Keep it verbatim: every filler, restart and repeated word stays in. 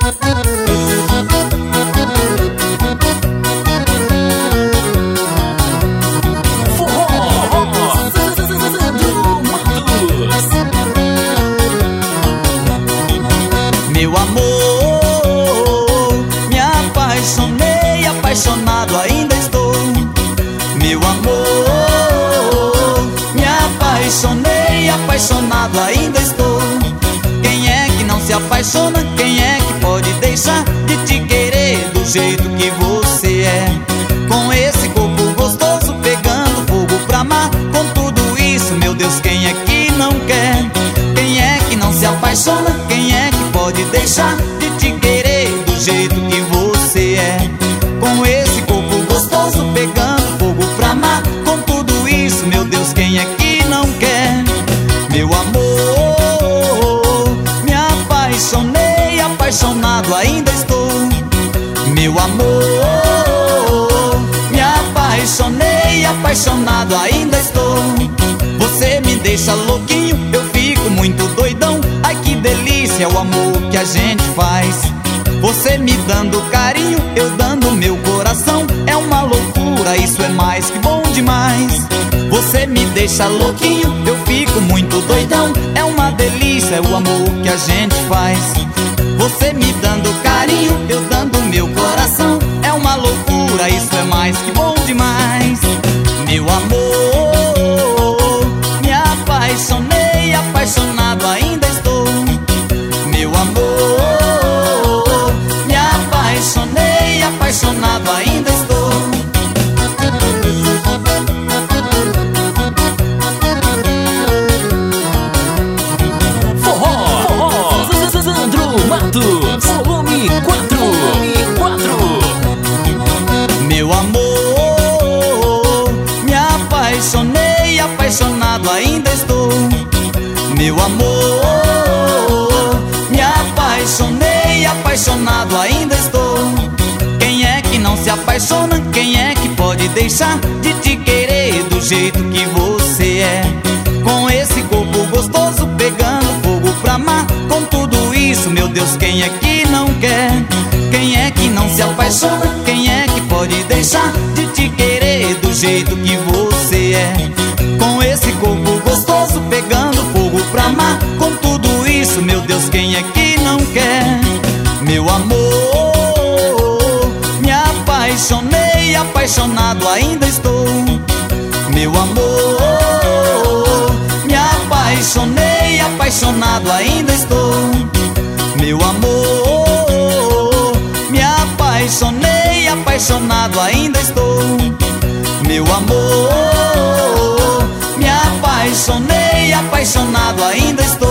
Meu amor, me apaixonei, apaixonado ainda estou. Meu amor, me apaixonei, apaixonado ainda estou. Quem é que não se apaixona? Quem é que pode deixar de te querer do jeito que você é? Com esse corpo gostoso pegando fogo pra amar, com tudo isso, meu Deus, quem é que não quer? Quem é que não se apaixona? Quem é que pode deixar de te querer do jeito que você é? Com esse corpo gostoso pegando fogo pra amar, com tudo isso, meu Deus, quem é que não quer? Meu amor, me apaixonei, apaixonado ainda estou. Meu amor, me apaixonei, apaixonado ainda estou. Você me deixa louquinho, eu fico muito doidão. Ai que delícia o amor que a gente faz. Você me dando carinho, eu dando meu coração. É uma loucura, isso é mais que bom demais. Você me deixa louquinho, eu fico muito doidão. É uma delícia o amor que a gente faz. Você me dando carinho, eu dando meu coração. É uma loucura, isso é mais que bom demais. Meu amor, me apaixonei, apaixonado ainda estou. Meu amor, me apaixonei, apaixonado ainda estou. Forró, forró, Sandro Matos, volume quatro, quatro. Meu amor, me apaixonei, apaixonado ainda estou. Meu amor, me apaixonei, apaixonado ainda estou. Quem é que não se apaixona? Quem é que pode deixar de te querer do jeito que você é? Com esse corpo gostoso pegando fogo pra amar, com tudo isso, meu Deus, quem é que não quer? Quem é que não se apaixona? Quem é que pode deixar de te querer do jeito que você é? Com esse corpo gostoso pegando fogo pra amar, com tudo isso, meu Deus, quem é que não quer? Meu amor, me apaixonei, apaixonado ainda estou. Meu amor, me apaixonei, apaixonado ainda estou. Meu amor, me apaixonei, apaixonado ainda estou. Meu amor, me apaixonei, apaixonado ainda estou.